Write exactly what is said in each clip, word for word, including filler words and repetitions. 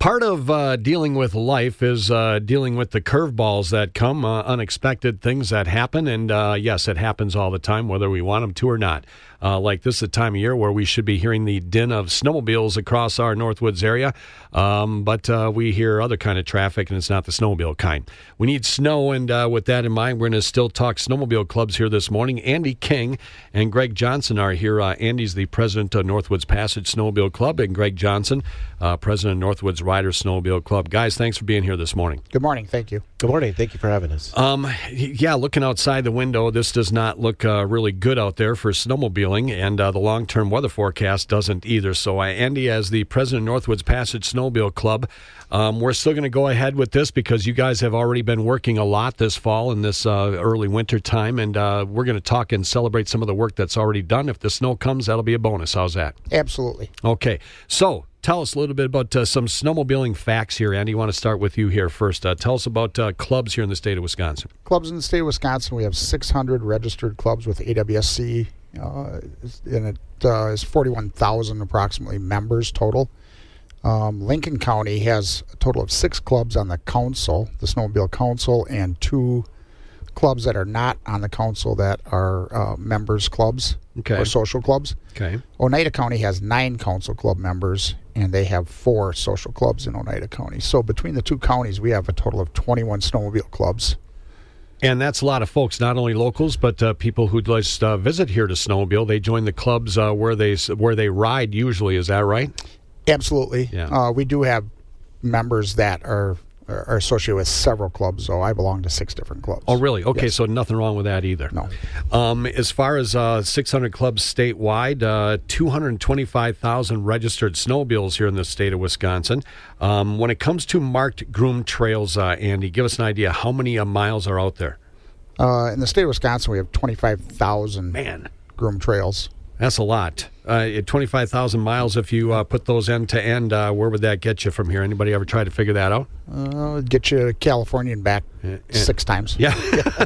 Part of uh, dealing with life is uh, dealing with the curveballs that come, uh, unexpected things that happen, and uh, yes, it happens all the time, whether we want them to or not. Uh, like this is the time of year where we should be hearing the din of snowmobiles across our Northwoods area, um, but uh, we hear other kind of traffic, and it's not the snowmobile kind. We need snow, and uh, with that in mind, we're going to still talk snowmobile clubs here this morning. Andy King and Greg Johnson are here. Uh, Andy's the president of Northwoods Passage Snowmobile Club, and Greg Johnson, uh, president of Northwoods Riders Snowmobile Club. Guys, thanks for being here this morning. Good morning. Thank you. Good morning. Thank you for having us. Um, yeah, looking outside the window, this does not look uh, really good out there for snowmobiling, and uh, the long-term weather forecast doesn't either. So, uh, Andy, as the president of Northwoods Passage Snowmobile Club, um, we're still going to go ahead with this because you guys have already been working a lot this fall and this uh, early winter time, and uh, we're going to talk and celebrate some of the work that's already done. If the snow comes, that'll be a bonus. How's that? Absolutely. Okay, so tell us a little bit about uh, some snowmobiling facts here. Andy, I want to start with you here first. Uh, tell us about uh, clubs here in the state of Wisconsin. Clubs in the state of Wisconsin, we have six hundred registered clubs with A W S C, uh, and it uh, is forty-one thousand approximately members total. Um, Lincoln County has a total of six clubs on the council, the Snowmobile Council, and two clubs that are not on the council that are uh, members clubs Okay. or social clubs. Okay. Oneida County has nine council club members, and they have four social clubs in Oneida County. So between the two counties, we have a total of twenty-one snowmobile clubs. And that's a lot of folks, not only locals, but uh, people who just uh, visit here to snowmobile. They join the clubs uh, where they where they ride usually. Is that right? Absolutely. Yeah. Uh, we do have members that are are associated with several clubs, though. I belong to six different clubs. Oh, really? Okay, Yes. so nothing wrong with that either. No. Um, as far as uh, six hundred clubs statewide, uh, two hundred twenty-five thousand registered snowmobiles here in the state of Wisconsin. Um, when it comes to marked groomed trails, uh, Andy, give us an idea. How many uh, miles are out there? Uh, in the state of Wisconsin, we have twenty-five thousand Man, groomed trails. that's a lot. Uh, at twenty-five thousand miles, if you uh, put those end to end, uh, where would that get you from here? Anybody ever try to figure that out? Uh, get you to California and back Yeah. six times. Yeah.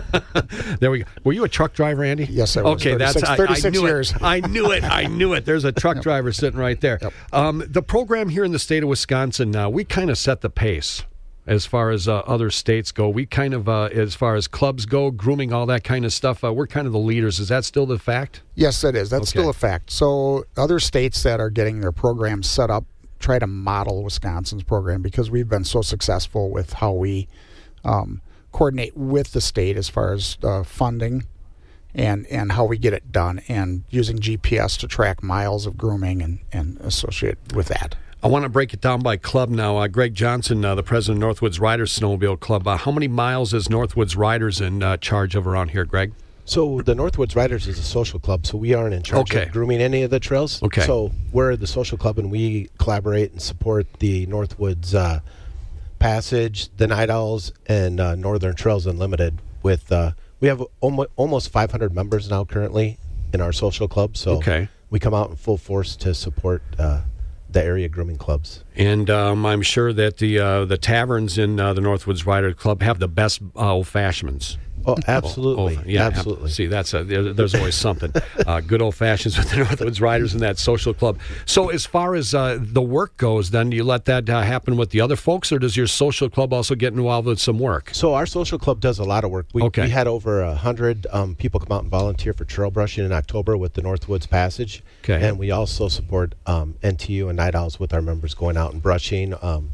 There we go. Were you a truck driver, Andy? Yes, I was. Okay, that's I, I thirty-six knew years. it. I knew it. I knew it. There's a truck driver sitting right there. Yep. Um, the program here in the state of Wisconsin, uh, we kind of set the pace as far as uh, other states go. We kind of, uh, as far as clubs go, grooming, all that kind of stuff, uh, we're kind of the leaders. Is that still the fact? Yes, that is. That's Okay. still a fact. So other states that are getting their programs set up try to model Wisconsin's program because we've been so successful with how we um, coordinate with the state as far as uh, funding and, and how we get it done, and using G P S to track miles of grooming and, and associate with that. I want to break it down by club now. Uh, Greg Johnson, uh, the president of Northwoods Riders Snowmobile Club. Uh, how many miles is Northwoods Riders in uh, charge of around here, Greg? So the Northwoods Riders is a social club, so we aren't in charge Okay. of grooming any of the trails. Okay. So we're the social club, and we collaborate and support the Northwoods uh, Passage, the Night Owls, and uh, Northern Trails Unlimited. With uh, we have almo- almost five hundred members now currently in our social club. So Okay. we come out in full force to support uh, the area grooming clubs. And um, I'm sure that the uh, the taverns in uh, the Northwoods Rider Club have the best uh, old fashions. Oh, absolutely. Oh, yeah, absolutely. See, that's a, there, there's always something. Uh, good old fashions with the Northwoods Riders in that social club. So, as far as uh, the work goes, then do you let that uh, happen with the other folks, or does your social club also get involved with some work? So our social club does a lot of work. We, Okay. we had over a hundred um, people come out and volunteer for trail brushing in October with the Northwoods Passage. Okay. And we also support um, N T U and Night Owls with our members going out and brushing. Um,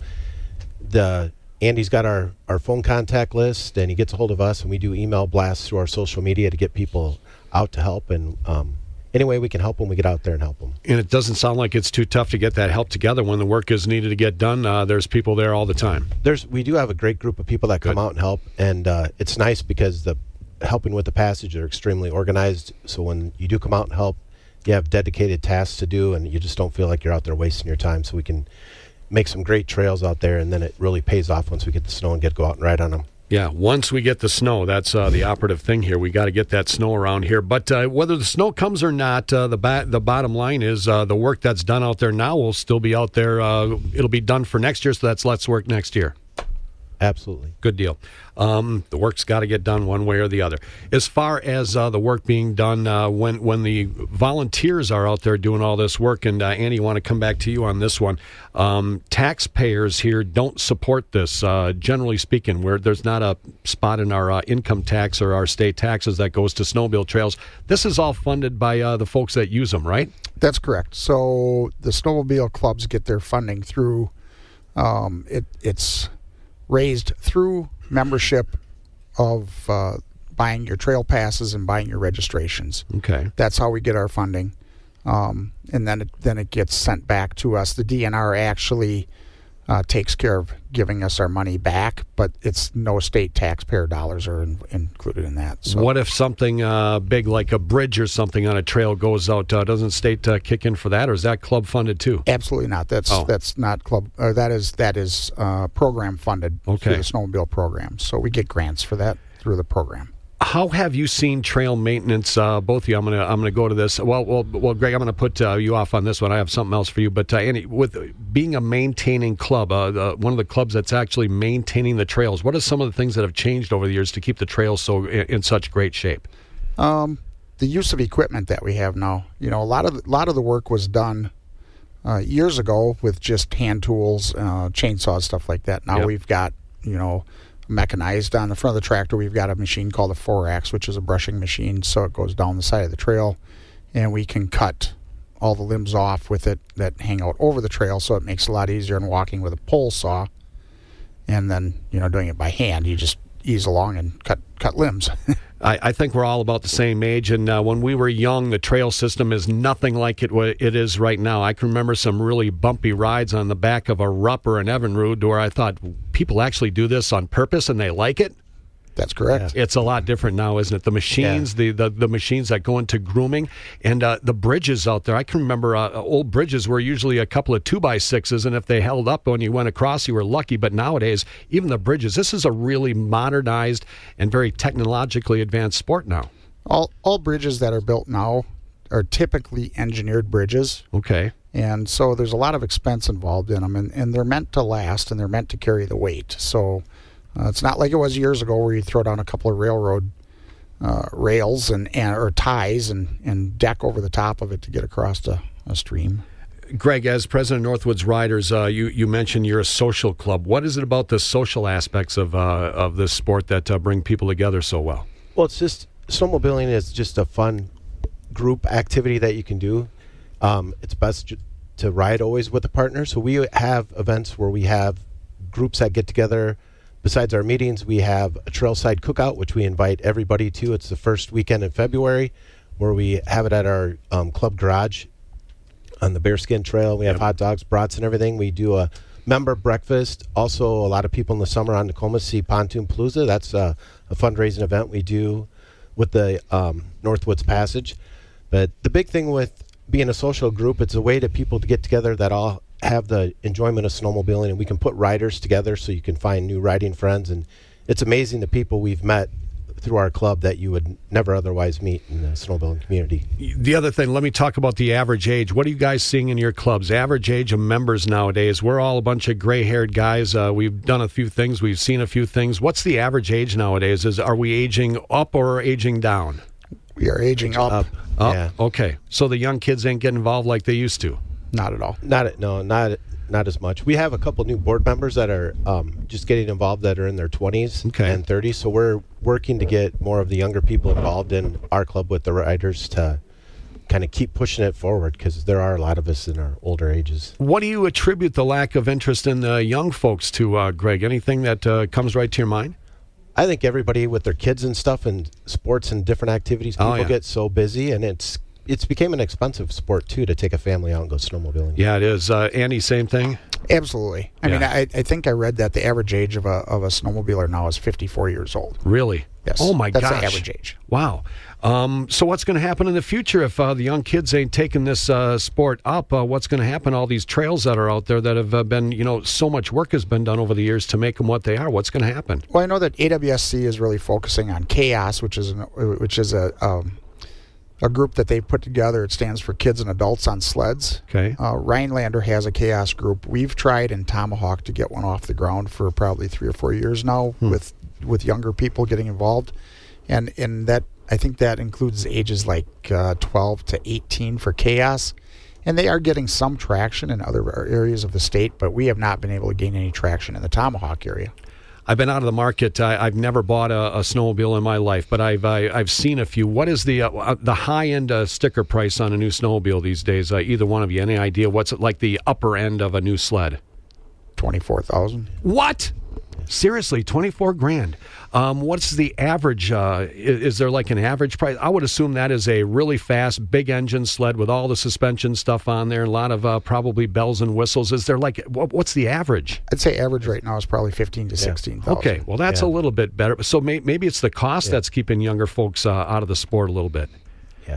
the Andy's got our, our phone contact list, and he gets a hold of us, and we do email blasts through our social media to get people out to help. And um, any way we can help them, we get out there and help them. And it doesn't sound like it's too tough to get that help together when the work is needed to get done. Uh, there's people there all the time. There's we do have a great group of people that come Good. out and help, and uh, it's nice because the helping with the passage are extremely organized. So when you do come out and help, you have dedicated tasks to do, and you just don't feel like you're out there wasting your time. So we can make some great trails out there, and then it really pays off once we get the snow and get go out and ride on them. Yeah, once we get the snow, that's uh, the operative thing here. We got to get that snow around here. But uh, whether the snow comes or not, uh, the ba- the bottom line is uh, the work that's done out there now will still be out there. Uh, it'll be done for next year, so that's let's work next year. Absolutely. Good deal. Um, the work's got to get done one way or the other. As far as uh, the work being done, uh, when when the volunteers are out there doing all this work, and uh, Andy, I want to come back to you on this one. Um, taxpayers here don't support this. Uh, generally speaking, where there's not a spot in our uh, income tax or our state taxes that goes to snowmobile trails. This is all funded by uh, the folks that use them, right? That's correct. So the snowmobile clubs get their funding through um, it. It's raised through membership of uh, buying your trail passes and buying your registrations. Okay. That's how we get our funding. Um, and then it, then it gets sent back to us. The D N R actually uh, takes care of giving us our money back, but it's no state taxpayer dollars are in, included in that. So what if something uh, big like a bridge or something on a trail goes out? Uh, doesn't state uh, kick in for that, or is that club funded too? Absolutely not. That's oh. that's not club. Or that is that is uh, program funded okay. through the snowmobile program. So we get grants for that through the program. How have you seen trail maintenance? Uh, both of you. I'm gonna I'm gonna go to this. Well, well, well, Greg, I'm gonna put uh, you off on this one. I have something else for you. But uh, Andy, with being a maintaining club, uh, the, one of the clubs that's actually maintaining the trails, what are some of the things that have changed over the years to keep the trails so in, in such great shape? Um, the use of equipment that we have now. You know, a lot of the, a lot of the work was done uh, years ago with just hand tools, uh, chainsaws, stuff like that. Now yep. we've got you know. mechanized on the front of the tractor. We've got a machine called a four-ax, which is a brushing machine, so it goes down the side of the trail, and we can cut all the limbs off with it that hang out over the trail, so it makes it a lot easier than walking with a pole saw. And then, you know, doing it by hand, you just ease along and cut cut limbs. I, I think we're all about the same age, and uh, when we were young, the trail system is nothing like it wa- it is right now. I can remember some really bumpy rides on the back of a Rupp or an Evinrude where I thought, people actually do this on purpose and they like it? That's correct. It's a lot different now, isn't it? The machines, yeah. the, the the machines that go into grooming, and uh, the bridges out there. I can remember uh, old bridges were usually a couple of two by sixes, and if they held up when you went across, you were lucky. But nowadays, even the bridges, this is a really modernized and very technologically advanced sport now. All all bridges that are built now are typically engineered bridges. Okay. And so there's a lot of expense involved in them, and, and they're meant to last, and they're meant to carry the weight. So Uh, it's not like it was years ago where you throw down a couple of railroad uh, rails and, and or ties and, and deck over the top of it to get across a, a stream. Greg, as president of Northwoods Riders, uh, you, you mentioned you're a social club. What is it about the social aspects of uh, of this sport that uh, bring people together so well? Well, it's just, snowmobiling is just a fun group activity that you can do. Um, it's best ju- to ride always with a partner. So we have events where we have groups that get together. Besides our meetings, we have a trailside cookout, which we invite everybody to. It's the first weekend in February, where we have it at our um, club garage on the Bearskin Trail. We have yep. hot dogs, brats, and everything. We do a member breakfast. Also, a lot of people in the summer on Tacoma see Pontoon Palooza. That's a, a fundraising event we do with the um, Northwoods Passage. But the big thing with being a social group, it's a way to people to get together that all have the enjoyment of snowmobiling, and we can put riders together so you can find new riding friends. And it's amazing the people we've met through our club that you would never otherwise meet in the snowmobiling community. The other thing, let me talk about the average age. What are you guys seeing in your clubs? Average age of members nowadays. We're all a bunch of gray-haired guys. Uh, we've done a few things. We've seen a few things. What's the average age nowadays? Is Are we aging up or aging down? We are aging up. Up. Up? Yeah. Okay. So the young kids ain't getting involved like they used to? Not at all. Not no, not not as much. We have a couple new board members that are um, just getting involved that are in their twenties okay. and thirties. So we're working to get more of the younger people involved in our club with the riders to kind of keep pushing it forward, because there are a lot of us in our older ages. What do you attribute the lack of interest in the young folks to, uh, Greg? Anything that uh, comes right to your mind? I think everybody with their kids and stuff and sports and different activities, people oh, yeah. get so busy, and it's it's became an expensive sport too to take a family out and go snowmobiling. Yeah, it is. Uh, Andy, same thing? Absolutely. I yeah. mean, I, I think I read that the average age of a of a snowmobiler now is fifty-four years old. Really? Yes. Oh, my That's gosh. the average age. Wow. Um, so what's going to happen in the future if uh, the young kids ain't taking this uh, sport up? Uh, what's going to happen? All these trails that are out there that have uh, been, you know, so much work has been done over the years to make them what they are. What's going to happen? Well, I know that A W S C is really focusing on chaos, which is an, which is a um, a group that they put together. It stands for Kids and Adults on Sleds. Okay. Uh, Rhinelander has a chaos group. We've tried in Tomahawk to get one off the ground for probably three or four years now Hmm. with with younger people getting involved, and and that I think that includes ages like uh, twelve to eighteen for chaos, and they are getting some traction in other areas of the state, but we have not been able to gain any traction in the Tomahawk area. I've been out of the market. I, I've never bought a, a snowmobile in my life, but I've I, I've seen a few. What is the uh, the high end uh, sticker price on a new snowmobile these days? Uh, either one of you, any idea? What's it like the upper end of a new sled? Twenty-four thousand. What? Seriously, twenty-four grand. Um, what's the average? Uh, is, is there like an average price? I would assume that is a really fast, big engine sled with all the suspension stuff on there, a lot of uh, probably bells and whistles. Is there like, what, what's the average? I'd say average right now is probably fifteen to sixteen thousand. Okay, well, that's Yeah. a little bit better. So may, maybe it's the cost Yeah. that's keeping younger folks uh, out of the sport a little bit. Yeah.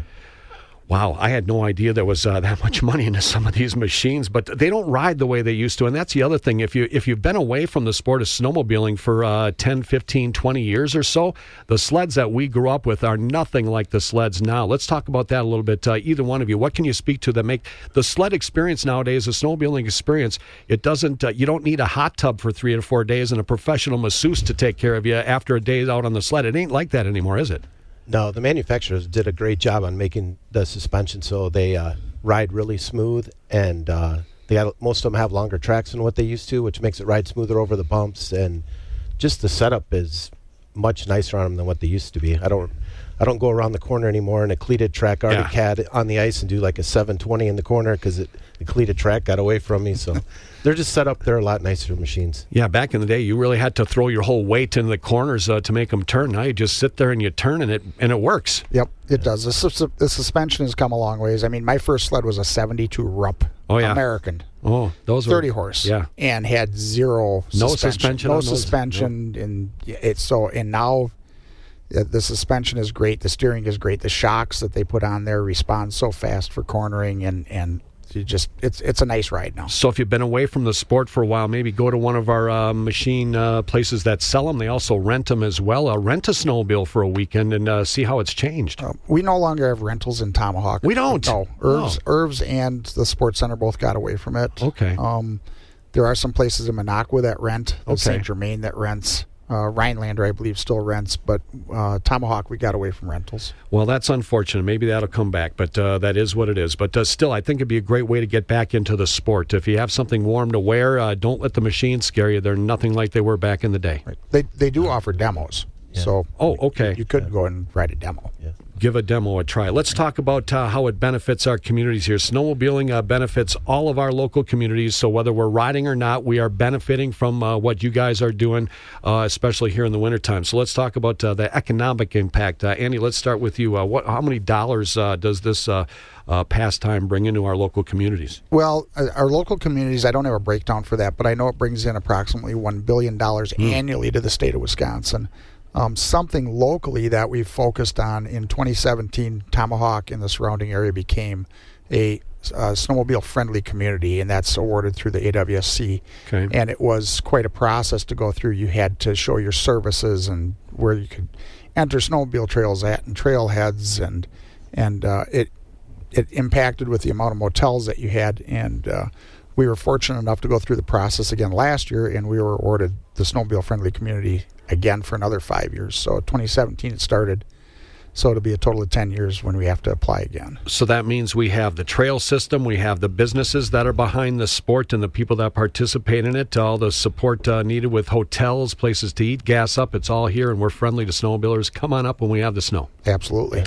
Wow, I had no idea there was uh, that much money into some of these machines, but they don't ride the way they used to. And that's the other thing. If, you, if you've been away from the sport of snowmobiling for uh, ten, fifteen, twenty years or so, the sleds that we grew up with are nothing like the sleds now. Let's talk about that a little bit. Uh, either one of you, what can you speak to that make the sled experience nowadays, the snowmobiling experience, it doesn't, uh, you don't need a hot tub for three or four days and a professional masseuse to take care of you after a day out on the sled. It ain't like that anymore, is it? No, the manufacturers did a great job on making the suspension so they uh, ride really smooth, and uh, they got, most of them have longer tracks than what they used to, which makes it ride smoother over the bumps, and just the setup is much nicer on them than what they used to be. I don't I don't go around the corner anymore in a cleated track Arctic Yeah. Cat on the ice and do like a seven twenty in the corner because the cleated track got away from me. So they're just set up. They're a lot nicer machines. Yeah, back in the day, you really had to throw your whole weight into the corners uh, to make them turn. Now you just sit there and you turn, and it and it works. Yep, it does. The, sus- the suspension has come a long ways. I mean, my first sled was a seventy-two Rupp Oh, yeah. American, Oh, those were thirty horse, Yeah, and had zero No suspension. suspension no on those? suspension, and it's so. And now, uh, the suspension is great. The steering is great. The shocks that they put on there respond so fast for cornering, and and you just it's it's a nice ride now. So if you've been away from the sport for a while, maybe go to one of our uh, machine uh, places that sell them. They also rent them as well. Uh, rent a snowmobile for a weekend and uh, see how it's changed. Uh, we no longer have rentals in Tomahawk. We don't? No, Irvs, Irvs and the Sports Center both got away from it. Okay. Um, there are some places in Minocqua that rent. Okay. Saint Germain that rents. Uh, Rhinelander, I believe, still rents, but uh, Tomahawk, we got away from rentals. Well, that's unfortunate. Maybe that'll come back, but uh, that is what it is. But uh, still, I think it'd be a great way to get back into the sport. If you have something warm to wear, uh, don't let the machines scare you. They're nothing like they were back in the day. Right. They they do offer demos, Yeah. so Oh, okay. you could go and ride a demo. Yeah. Give a demo a try. Let's talk about uh, how it benefits our communities here. Snowmobiling uh, benefits all of our local communities, so whether we're riding or not, we are benefiting from uh, what you guys are doing, uh, especially here in the wintertime. So let's talk about uh, the economic impact. Uh, Andy, let's start with you. Uh, what, how many dollars uh, does this uh, uh, pastime bring into our local communities? Well, uh, our local communities, I don't have a breakdown for that, but I know it brings in approximately one billion dollars Mm. annually to the state of Wisconsin. Um, something locally that we've focused on in twenty seventeen, Tomahawk and the surrounding area became a uh, snowmobile-friendly community, and that's awarded through the A W S C. Okay. And it was quite a process to go through. You had to show your services and where you could enter snowmobile trails at and trailheads, and and uh, it it impacted with the amount of motels that you had. And uh, we were fortunate enough to go through the process again last year, and we were awarded the snowmobile-friendly community again for another five years. So twenty seventeen it started. So it'll be a total of ten years when we have to apply again. So that means we have the trail system, we have the businesses that are behind the sport and the people that participate in it, all the support uh, needed with hotels, places to eat, gas up. It's all here, and we're friendly to snowmobilers. Come on up when we have the snow. Absolutely.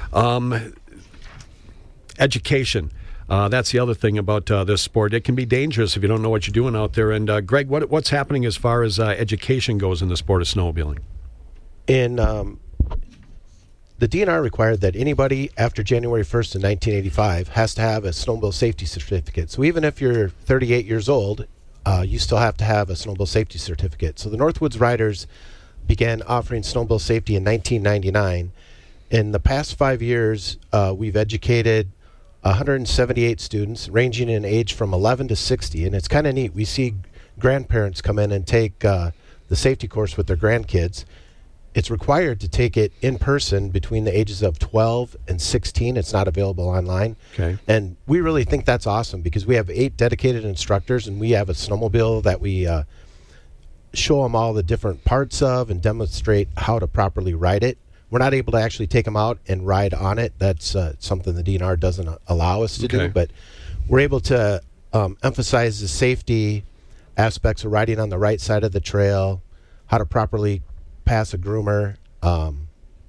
Um, education. Uh, that's the other thing about uh, this sport. It can be dangerous if you don't know what you're doing out there. And uh, Greg, what, what's happening as far as uh, education goes in the sport of snowmobiling? In um, the D N R required that anybody after January first of nineteen eighty-five has to have a snowmobile safety certificate. So even if you're thirty-eight years old, uh, you still have to have a snowmobile safety certificate. So the Northwoods Riders began offering snowmobile safety in nineteen ninety-nine. In the past five years, uh, we've educated one hundred seventy-eight students ranging in age from eleven to sixty. And it's kind of neat. We see grandparents come in and take uh, the safety course with their grandkids. it's required to take it in person between the ages of twelve and sixteen. It's not available online. Okay. And we really think that's awesome because we have eight dedicated instructors, and we have a snowmobile that we uh, show them all the different parts of and demonstrate how to properly ride it. We're not able to actually take them out and ride on it. That's uh, something the D N R doesn't allow us to Okay. do. But we're able to um, emphasize the safety aspects of riding on the right side of the trail, how to properly pass a groomer. Um,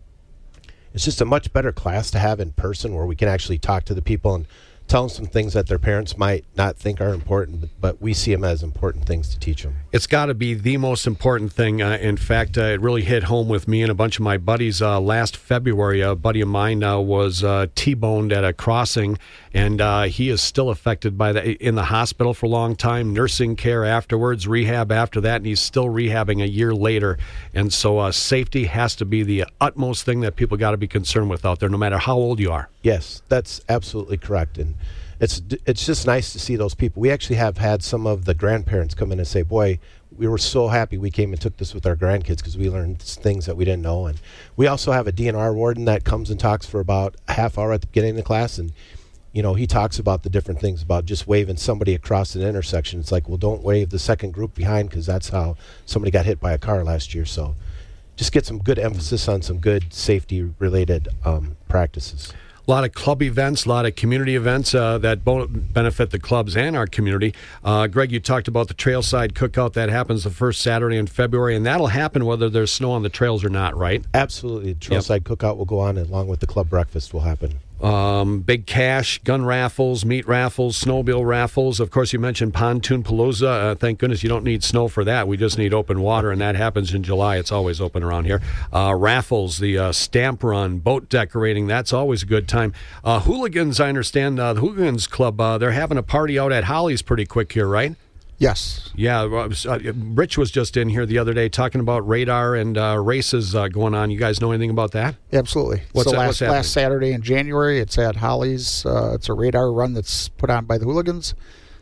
it's just a much better class to have in person where we can actually talk to the people and tell them some things that their parents might not think are important, but, but we see them as important things to teach them. It's got to be the most important thing. Uh, in fact, uh, it really hit home with me and a bunch of my buddies. Uh, last February, a buddy of mine uh, was uh, T-boned at a crossing, and uh, he is still affected by that. In the hospital for a long time, nursing care afterwards, rehab after that, and he's still rehabbing a year later. And so uh, safety has to be the utmost thing that people got to be concerned with out there, no matter how old you are. Yes, that's absolutely correct. And it's it's just nice to see those people. We actually have had some of the grandparents come in and say, boy, we were so happy we came and took this with our grandkids because we learned things that we didn't know. And we also have a D N R warden that comes and talks for about a half hour at the beginning of the class. And, you know, he talks about the different things about just waving somebody across an intersection. It's like, well, don't wave the second group behind because that's how somebody got hit by a car last year. So just get some good emphasis on some good safety-related um, practices. A lot of club events, a lot of community events uh, that both benefit the clubs and our community. Uh, Greg, you talked about the Trailside Cookout. That happens the first Saturday in February, and that'll happen whether there's snow on the trails or not, right? Absolutely. The Trailside yep. Cookout will go on, along with the club breakfast will happen. Um, big cash, gun raffles, meat raffles, snowmobile raffles. Of course, you mentioned Pontoon Palooza. Uh, thank goodness you don't need snow for that. We just need open water, and that happens in July. It's always open around here. Uh, raffles, the uh, stamp run, boat decorating, that's always a good time. Uh, hooligans, I understand, uh, the Hooligans Club, uh, they're having a party out at Holly's pretty quick here, right? Yes. Yeah, uh, Rich was just in here the other day talking about radar and uh, races uh, going on. You guys know anything about that? Absolutely. What's so that, last, what's happening? last Saturday in January, it's at Holly's. Uh, it's a radar run that's put on by the Hooligans.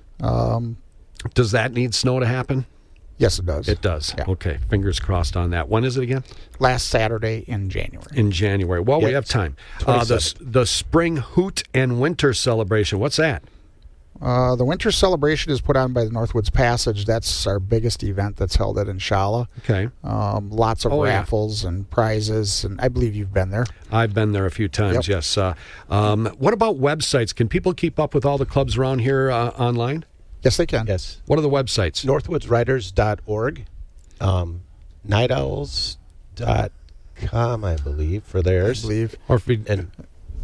Um, does that need snow to happen? Yes, it does. It does. Yeah. Okay, fingers crossed on that. When is it again? Last Saturday in January. In January. Well, yeah, we have time. Uh, the, the Spring Hoot and Winter Celebration. What's that? Uh, the winter celebration is put on by the Northwoods Passage. That's our biggest event that's held at Inshallah. Okay. Um, lots of Oh, yeah. raffles and prizes, and I believe you've been there. I've been there a few times, Yep. yes. Uh, um, what about websites? Can people keep up with all the clubs around here uh, online? Yes, they can. Yes. What are the websites? northwoods riders dot org, um, night owls dot com, I believe, for I theirs. believe. Or if we, And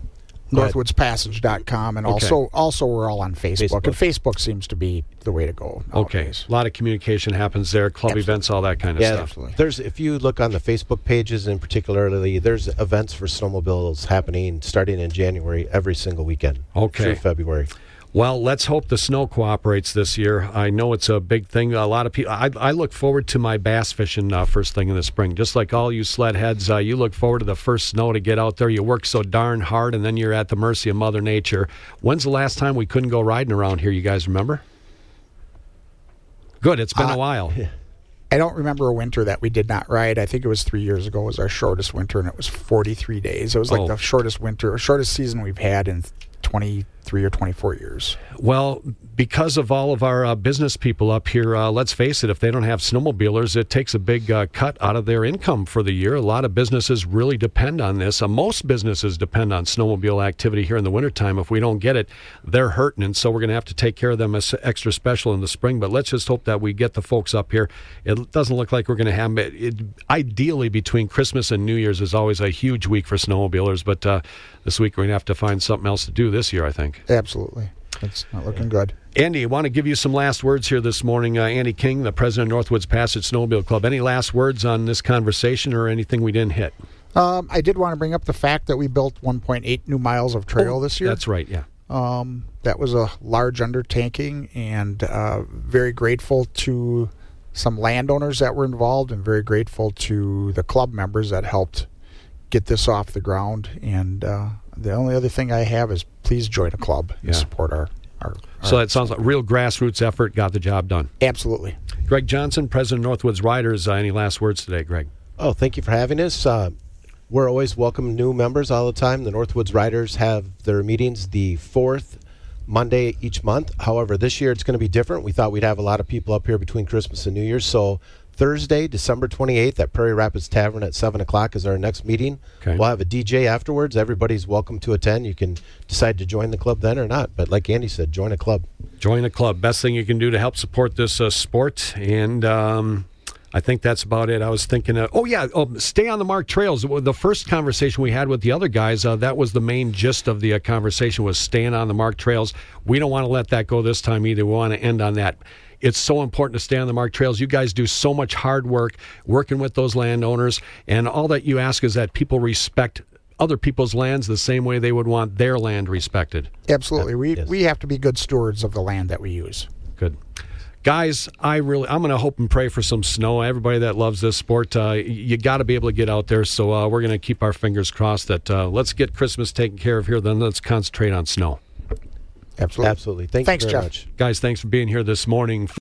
Go ahead. northwoods passage dot com, and Okay. also also we're all on Facebook. Facebook. And Facebook seems to be the way to go okay, nowadays. a lot of communication happens there, club Absolutely. events, all that kind of yeah, stuff. Absolutely. there's if you look on the Facebook pages, and particularly, there's events for snowmobiles happening starting in January every single weekend Okay. through February. Well, let's hope the snow cooperates this year. I know it's a big thing. A lot of people. I, I look forward to my bass fishing uh, first thing in the spring. Just like all you sled heads, uh, you look forward to the first snow to get out there. You work so darn hard, and then you're at the mercy of Mother Nature. When's the last time we couldn't go riding around here? You guys remember? Good. It's been Uh, a while. I don't remember a winter that we did not ride. I think it was three years ago was our shortest winter, and it was forty-three days. It was like Oh. the shortest winter, shortest season we've had in twenty-three or twenty-four years. Well, because of all of our uh, business people up here, uh, let's face it, if they don't have snowmobilers, it takes a big uh, cut out of their income for the year. A lot of businesses really depend on this. Uh, most businesses depend on snowmobile activity here in the wintertime. If we don't get it, they're hurting, and so we're going to have to take care of them as extra special in the spring. But let's just hope that we get the folks up here. It doesn't look like we're going to have it. it ideally, between Christmas and New Year's is always a huge week for snowmobilers, but uh, this week we're going to have to find something else to do this year, I think. Absolutely. It's not looking good. Andy, I want to give you some last words here this morning. Uh, Andy King, the president of Northwoods Passage Snowmobile Club. Any last words on this conversation or anything we didn't hit? Um, I did want to bring up the fact that we built one point eight new miles of trail Oh, this year. That's right, yeah. Um, that was a large undertaking, and uh, very grateful to some landowners that were involved, and very grateful to the club members that helped get this off the ground. And uh, the only other thing I have is please join a club and Yeah. support our, our, our. So that sounds like a real grassroots effort, got the job done. Absolutely. Greg Johnson, president of Northwoods Riders. Uh, any last words today, Greg? Oh, thank you for having us. Uh, we're always welcome new members all the time. The Northwoods Riders have their meetings the fourth Monday each month. However, this year it's going to be different. We thought we'd have a lot of people up here between Christmas and New Year's. So Thursday, December twenty-eighth at Prairie Rapids Tavern at seven o'clock is our next meeting. Okay. We'll have a D J afterwards. Everybody's welcome to attend. You can decide to join the club then or not. But like Andy said, join a club. Join a club. Best thing you can do to help support this uh, sport. And um, I think that's about it. I was thinking, uh, oh, yeah, oh, stay on the marked trails. The first conversation we had with the other guys, uh, that was the main gist of the uh, conversation, was staying on the marked trails. We don't want to let that go this time either. We want to end on that. It's so important to stay on the marked trails. You guys do so much hard work working with those landowners, and all that you ask is that people respect other people's lands the same way they would want their land respected. Absolutely. We Yes. we have to be good stewards of the land that we use. Good. Guys, I really, I'm going to hope and pray for some snow. Everybody that loves this sport, uh, you got to be able to get out there. So uh, we're going to keep our fingers crossed that uh, let's get Christmas taken care of here, then let's concentrate on snow. Absolutely. Absolutely. Thank Thanks, you very Jeff. much. Guys, thanks for being here this morning.